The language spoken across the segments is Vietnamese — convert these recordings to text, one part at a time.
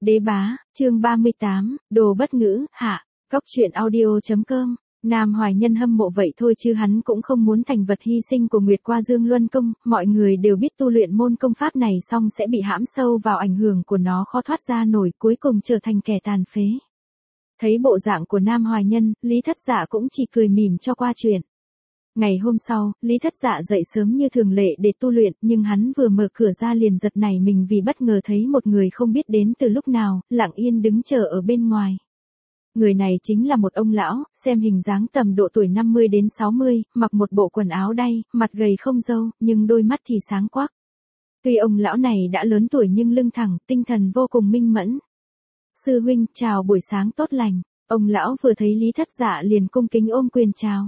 Đế bá, chương 38, đồ bất ngữ, hạ, Cóc truyện audio.com. Nam Hoài Nhân hâm mộ vậy thôi chứ hắn cũng không muốn thành vật hy sinh của Nguyệt Qua Dương Luân Công, mọi người đều biết tu luyện môn công pháp này xong sẽ bị hãm sâu vào ảnh hưởng của nó khó thoát ra nổi, cuối cùng trở thành kẻ tàn phế. Thấy bộ dạng của Nam Hoài Nhân, Lý Thất Dạ cũng chỉ cười mỉm cho qua chuyện. Ngày hôm sau, Lý Thất Dạ dậy sớm như thường lệ để tu luyện, nhưng hắn vừa mở cửa ra liền giật nảy mình vì bất ngờ thấy một người không biết đến từ lúc nào, lặng yên đứng chờ ở bên ngoài. Người này chính là một ông lão, xem hình dáng tầm độ tuổi 50 đến 60, mặc một bộ quần áo đay, mặt gầy không râu, nhưng đôi mắt thì sáng quắc. Tuy ông lão này đã lớn tuổi nhưng lưng thẳng, tinh thần vô cùng minh mẫn. Sư huynh, chào buổi sáng tốt lành. Ông lão vừa thấy Lý Thất Dạ liền cung kính ôm quyền chào.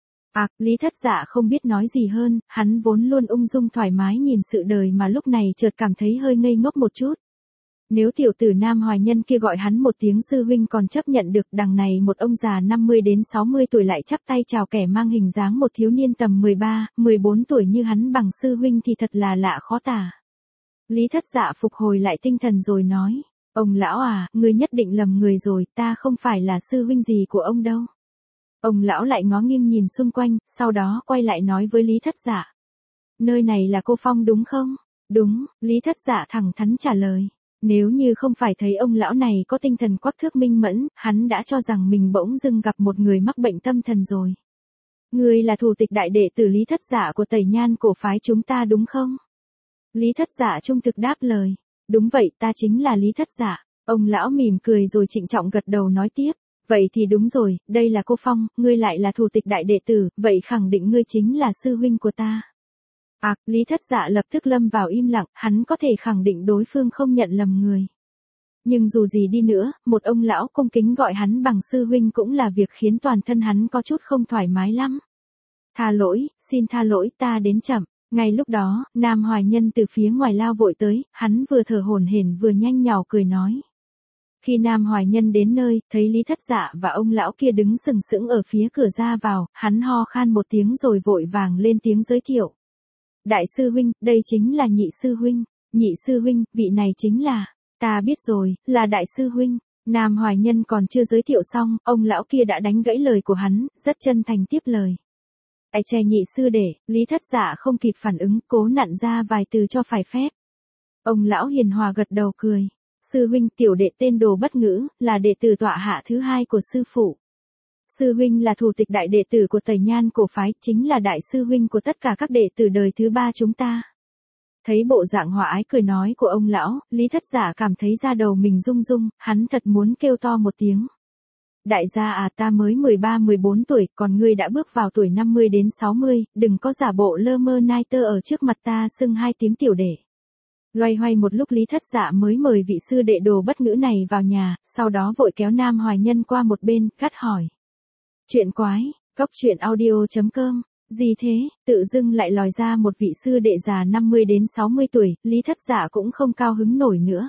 Lý Thất Dạ không biết nói gì hơn, hắn vốn luôn ung dung thoải mái nhìn sự đời mà lúc này chợt cảm thấy hơi ngây ngốc một chút. Nếu tiểu tử Nam Hoài Nhân kia gọi hắn một tiếng sư huynh còn chấp nhận được, đằng này một ông già 50 đến 60 tuổi lại chắp tay chào kẻ mang hình dáng một thiếu niên tầm 13, 14 tuổi như hắn bằng sư huynh thì thật là lạ khó tả. Lý Thất Dạ phục hồi lại tinh thần rồi nói, ông lão à, ngươi nhất định lầm người rồi, ta không phải là sư huynh gì của ông đâu. Ông lão lại ngó nghiêng nhìn xung quanh, sau đó quay lại nói với Lý Thất Dạ. Nơi này là Cô Phong đúng không? Đúng, Lý Thất Dạ thẳng thắn trả lời. Nếu như không phải thấy ông lão này có tinh thần quắc thước minh mẫn, hắn đã cho rằng mình bỗng dưng gặp một người mắc bệnh tâm thần rồi. Ngươi là thủ tịch đại đệ tử Lý Thất Dạ của Tẩy Nhan cổ phái chúng ta đúng không? Lý Thất Dạ trung thực đáp lời. Đúng vậy, ta chính là Lý Thất Dạ. Ông lão mỉm cười rồi trịnh trọng gật đầu nói tiếp. Vậy thì đúng rồi, đây là Cô Phong, ngươi lại là thủ tịch đại đệ tử, vậy khẳng định ngươi chính là sư huynh của ta. Lý Thất Dạ lập tức lâm vào im lặng, hắn có thể khẳng định đối phương không nhận lầm người. Nhưng dù gì đi nữa, một ông lão cung kính gọi hắn bằng sư huynh cũng là việc khiến toàn thân hắn có chút không thoải mái lắm. Tha lỗi, xin tha lỗi, ta đến chậm. Ngay lúc đó, Nam Hoài Nhân từ phía ngoài lao vội tới, hắn vừa thở hổn hển vừa nhanh nhỏ cười nói. Khi Nam Hoài Nhân đến nơi, thấy Lý Thất Dạ và ông lão kia đứng sừng sững ở phía cửa ra vào, hắn ho khan một tiếng rồi vội vàng lên tiếng giới thiệu. Đại sư huynh, đây chính là nhị sư huynh. Nhị sư huynh, vị này chính là, ta biết rồi, là đại sư huynh. Nam Hoài Nhân còn chưa giới thiệu xong, ông lão kia đã đánh gãy lời của hắn, rất chân thành tiếp lời. Ai chè nhị sư đệ, Lý Thất Dạ không kịp phản ứng, cố nặn ra vài từ cho phải phép. Ông lão hiền hòa gật đầu cười. Sư huynh, tiểu đệ tên Đồ Bất Ngữ, là đệ tử tọa hạ thứ hai của sư phụ. Sư huynh là thủ tịch đại đệ tử của Tẩy Nhan cổ phái, chính là đại sư huynh của tất cả các đệ tử đời thứ ba chúng ta. Thấy bộ dạng hòa ái cười nói của ông lão, Lý Thất Dạ cảm thấy da đầu mình rung rung, hắn thật muốn kêu to một tiếng. Đại gia à, ta mới 13-14 tuổi, còn ngươi đã bước vào tuổi 50 đến 60, đừng có giả bộ lơ mơ nai tơ ở trước mặt ta xưng hai tiếng tiểu đệ. Loay hoay một lúc Lý Thất Dạ mới mời vị sư đệ Đồ Bất Ngữ này vào nhà, sau đó vội kéo Nam Hoài Nhân qua một bên, gắt hỏi. Chuyện quái, Cóc truyện audio.com, gì thế, tự dưng lại lòi ra một vị sư đệ già 50 đến 60 tuổi, Lý Thất Dạ cũng không cao hứng nổi nữa.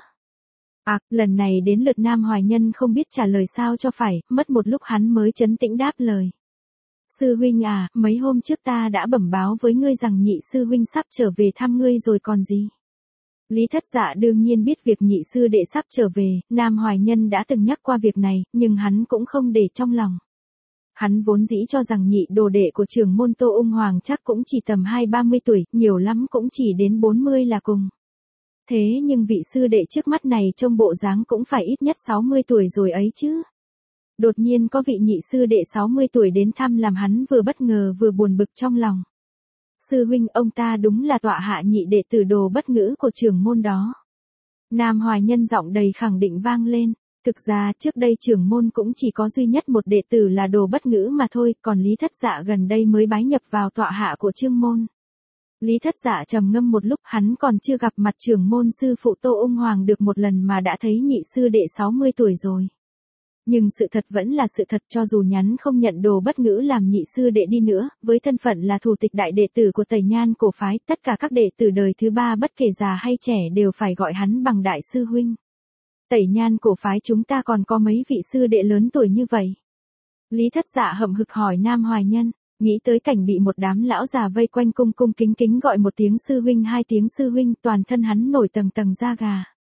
Lần này đến lượt Nam Hoài Nhân không biết trả lời sao cho phải, mất một lúc hắn mới trấn tĩnh đáp lời. Sư huynh à, mấy hôm trước ta đã bẩm báo với ngươi rằng nhị sư huynh sắp trở về thăm ngươi rồi còn gì. Lý Thất Dạ đương nhiên biết việc nhị sư đệ sắp trở về, Nam Hoài Nhân đã từng nhắc qua việc này, nhưng hắn cũng không để trong lòng. Hắn vốn dĩ cho rằng nhị đồ đệ của trưởng môn Tô Ung Hoàng chắc cũng chỉ tầm 20-30 tuổi, nhiều lắm cũng chỉ đến 40 là cùng. Thế nhưng vị sư đệ trước mắt này trông bộ dáng cũng phải ít nhất 60 tuổi rồi ấy chứ. Đột nhiên có vị nhị sư đệ 60 tuổi đến thăm làm hắn vừa bất ngờ vừa buồn bực trong lòng. Sư huynh, ông ta đúng là tọa hạ nhị đệ tử Đồ Bất Ngữ của trưởng môn đó. Nam Hoài Nhân giọng đầy khẳng định vang lên. Thực ra trước đây trưởng môn cũng chỉ có duy nhất một đệ tử là Đồ Bất Ngữ mà thôi, còn Lý Thất Dạ gần đây mới bái nhập vào tọa hạ của Trương môn. Lý Thất Dạ trầm ngâm một lúc, hắn còn chưa gặp mặt trưởng môn sư phụ Tô Ung Hoàng được một lần mà đã thấy nhị sư đệ 60 tuổi rồi. Nhưng sự thật vẫn là sự thật, cho dù nhắn không nhận Đồ Bất Ngữ làm nhị sư đệ đi nữa, với thân phận là thủ tịch đại đệ tử của Tẩy Nhan cổ phái, tất cả các đệ tử đời thứ ba bất kể già hay trẻ đều phải gọi hắn bằng đại sư huynh. Tẩy Nhan cổ phái chúng ta còn có mấy vị sư đệ lớn tuổi như vậy? Lý Thất Dạ hậm hực hỏi Nam Hoài Nhân, nghĩ tới cảnh bị một đám lão già vây quanh cung cung kính kính gọi một tiếng sư huynh hai tiếng sư huynh, toàn thân hắn nổi tầng tầng da gà.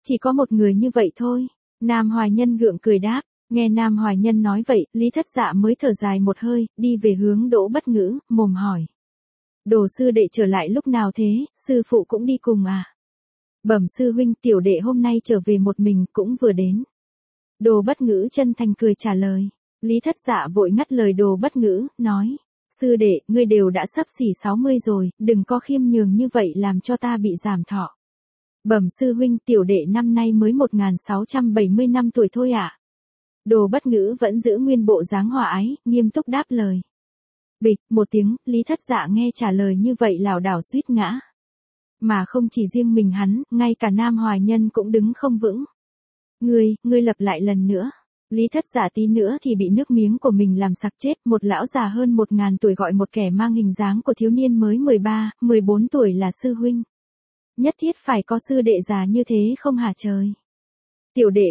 Chỉ có một người như vậy thôi. Nam Hoài Nhân gượng cười đáp. Nghe Nam Hoài Nhân nói vậy, Lý Thất Dạ mới thở dài một hơi, đi về hướng Đỗ Bất Ngữ, mồm hỏi. Đồ sư đệ trở lại lúc nào thế, sư phụ cũng đi cùng à? Bẩm sư huynh, tiểu đệ hôm nay trở về một mình cũng vừa đến. Đồ Bất Ngữ chân thành cười trả lời. Lý Thất Dạ vội ngắt lời Đồ Bất Ngữ, nói. Sư đệ, ngươi đều đã sắp xỉ 60 rồi, đừng có khiêm nhường như vậy làm cho ta bị giảm thọ. Bẩm sư huynh, tiểu đệ năm nay mới 1670 năm tuổi thôi ạ. Đồ Bất Ngữ vẫn giữ nguyên bộ dáng hòa ái, nghiêm túc đáp lời. Bịch, một tiếng, Lý Thất Dạ nghe trả lời như vậy lảo đảo suýt ngã. Mà không chỉ riêng mình hắn, ngay cả Nam Hoài Nhân cũng đứng không vững. Ngươi lặp lại lần nữa. Lý Thất Dạ tí nữa thì bị nước miếng của mình làm sặc chết, một lão già hơn 1000 tuổi gọi một kẻ mang hình dáng của thiếu niên mới 13, 14 tuổi là sư huynh. Nhất thiết phải có sư đệ già như thế không hả trời? Tiểu đệ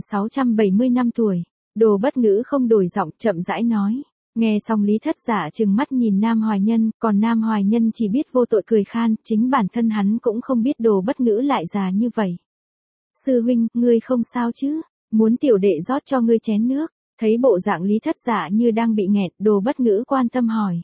1670 năm tuổi, Đồ Bất Ngữ không đổi giọng, chậm rãi nói. Nghe xong Lý Thất Dạ trừng mắt nhìn Nam Hoài Nhân, còn Nam Hoài Nhân chỉ biết vô tội cười khan, chính bản thân hắn cũng không biết Đồ Bất Ngữ lại già như vậy. Sư huynh, ngươi không sao chứ? Muốn tiểu đệ rót cho ngươi chén nước. Thấy bộ dạng Lý Thất Dạ như đang bị nghẹt, Đồ Bất Ngữ quan tâm hỏi.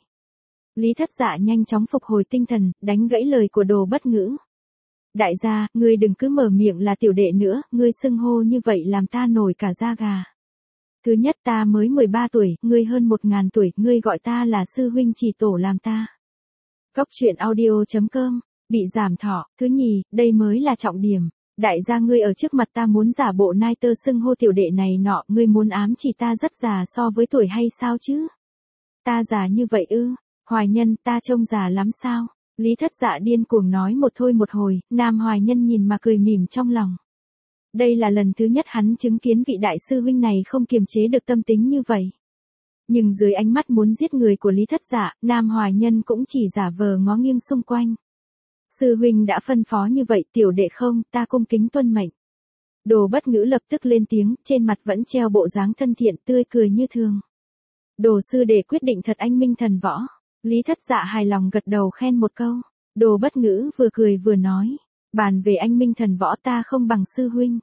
Lý Thất Dạ nhanh chóng phục hồi tinh thần, đánh gãy lời của Đồ Bất Ngữ. Đại gia, ngươi đừng cứ mở miệng là tiểu đệ nữa, ngươi xưng hô như vậy làm ta nổi cả da gà. Thứ nhất, ta mới 13 tuổi, ngươi hơn 1000 tuổi, ngươi gọi ta là sư huynh chỉ tổ làm ta. Cóc truyện audio.com, bị giảm thọ. Thứ nhì, đây mới là trọng điểm. Đại gia, ngươi ở trước mặt ta muốn giả bộ nai tơ xưng hô tiểu đệ này nọ, ngươi muốn ám chỉ ta rất già so với tuổi hay sao chứ? Ta già như vậy ư? Hoài Nhân, ta trông già lắm sao? Lý Thất Dạ điên cuồng nói một thôi một hồi, Nam Hoài Nhân nhìn mà cười mỉm trong lòng. Đây là lần thứ nhất hắn chứng kiến vị đại sư huynh này không kiềm chế được tâm tính như vậy. Nhưng dưới ánh mắt muốn giết người của Lý Thất Dạ, Nam Hoài Nhân cũng chỉ giả vờ ngó nghiêng xung quanh. Sư huynh đã phân phó như vậy, tiểu đệ không, ta cung kính tuân mệnh. Đồ Bất Ngữ lập tức lên tiếng, trên mặt vẫn treo bộ dáng thân thiện tươi cười như thường. Đồ sư đệ quyết định thật anh minh thần võ. Lý Thất Dạ hài lòng gật đầu khen một câu. Đồ Bất Ngữ vừa cười vừa nói. Bàn về anh minh thần võ ta không bằng sư huynh.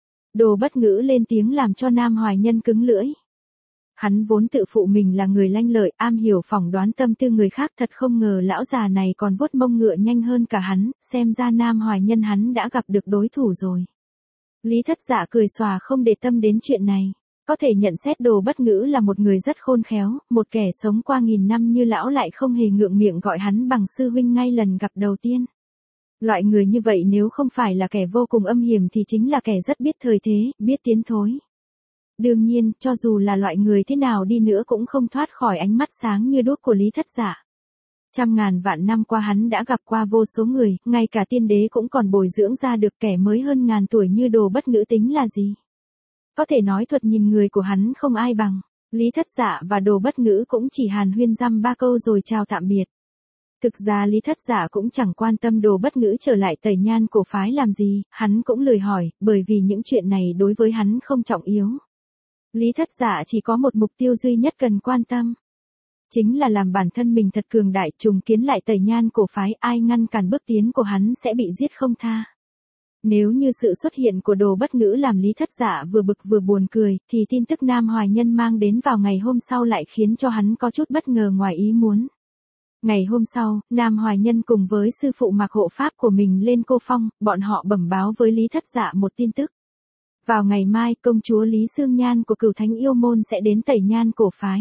Đồ Bất Ngữ lên tiếng làm cho Nam Hoài Nhân cứng lưỡi. Hắn vốn tự phụ mình là người lanh lợi, am hiểu phỏng đoán tâm tư người khác, thật không ngờ lão già này còn vuốt mông ngựa nhanh hơn cả hắn, xem ra Nam Hoài Nhân hắn đã gặp được đối thủ rồi. Lý Thất Dạ cười xòa không để tâm đến chuyện này. Có thể nhận xét Đồ Bất Ngữ là một người rất khôn khéo, một kẻ sống qua 1000 năm như lão lại không hề ngượng miệng gọi hắn bằng sư huynh ngay lần gặp đầu tiên. Loại người như vậy nếu không phải là kẻ vô cùng âm hiểm thì chính là kẻ rất biết thời thế, biết tiến thối. Đương nhiên, cho dù là loại người thế nào đi nữa cũng không thoát khỏi ánh mắt sáng như đuốc của Lý Thất Dạ. Trăm ngàn vạn năm qua hắn đã gặp qua vô số người, ngay cả tiên đế cũng còn bồi dưỡng ra được kẻ mới hơn ngàn tuổi như Đồ Bất Ngữ tính là gì. Có thể nói thuật nhìn người của hắn không ai bằng. Lý Thất Dạ và Đồ Bất Ngữ cũng chỉ hàn huyên dăm ba câu rồi chào tạm biệt. Thực ra Lý Thất Dạ cũng chẳng quan tâm Đồ Bất Ngữ trở lại Tẩy Nhan cổ phái làm gì, hắn cũng lười hỏi, bởi vì những chuyện này đối với hắn không trọng yếu. Lý Thất Dạ chỉ có một mục tiêu duy nhất cần quan tâm. Chính là làm bản thân mình thật cường đại, trùng kiến lại Tẩy Nhan cổ phái, ai ngăn cản bước tiến của hắn sẽ bị giết không tha. Nếu như sự xuất hiện của Đồ Bất Ngữ làm Lý Thất Dạ vừa bực vừa buồn cười, thì tin tức Nam Hoài Nhân mang đến vào ngày hôm sau lại khiến cho hắn có chút bất ngờ ngoài ý muốn. Ngày hôm sau, Nam Hoài Nhân cùng với sư phụ mặc hộ pháp của mình lên Cô Phong, bọn họ bẩm báo với Lý Thất Dạ một tin tức. Vào ngày mai, công chúa Lý Sương Nhan của Cửu Thánh Yêu Môn sẽ đến Tẩy Nhan cổ phái.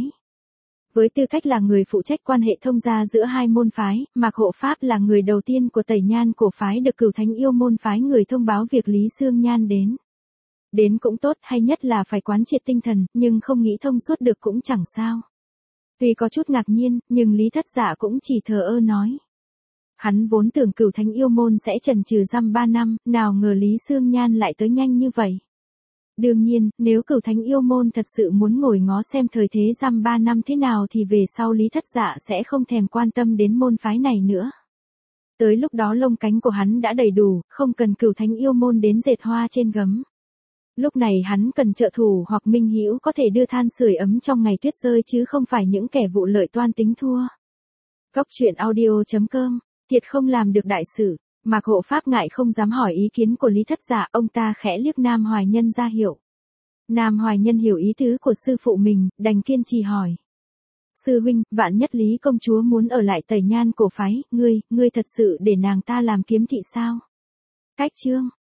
Với tư cách là người phụ trách quan hệ thông gia giữa hai môn phái, Mạc Hộ Pháp là người đầu tiên của Tẩy Nhan cổ phái được Cửu Thánh Yêu Môn phái người thông báo việc Lý Sương Nhan đến. Đến cũng tốt, hay nhất là phải quán triệt tinh thần, nhưng không nghĩ thông suốt được cũng chẳng sao. Tuy có chút ngạc nhiên, nhưng Lý Thất Dạ cũng chỉ thờ ơ nói. Hắn vốn tưởng Cửu Thánh Yêu Môn sẽ chần chừ dăm 3 năm, nào ngờ Lý Sương Nhan lại tới nhanh như vậy. Đương nhiên, nếu Cửu Thánh Yêu Môn thật sự muốn ngồi ngó xem thời thế dăm 3 năm thế nào thì về sau Lý Thất Dạ sẽ không thèm quan tâm đến môn phái này nữa. Tới lúc đó lông cánh của hắn đã đầy đủ, không cần Cửu Thánh Yêu Môn đến dệt hoa trên gấm. Lúc này hắn cần trợ thủ hoặc minh hữu có thể đưa than sưởi ấm trong ngày tuyết rơi chứ không phải những kẻ vụ lợi toan tính thua. Cóc truyện audio.com, thiệt không làm được đại sự. Mạc Hộ Pháp ngại không dám hỏi ý kiến của Lý Thất Dạ, ông ta khẽ liếc Nam Hoài Nhân ra hiệu. Nam Hoài Nhân hiểu ý tứ của sư phụ mình, đành kiên trì hỏi. Sư huynh, vạn nhất Lý công chúa muốn ở lại Tẩy Nhan cổ phái, ngươi thật sự để nàng ta làm kiếm thị sao? Cách chương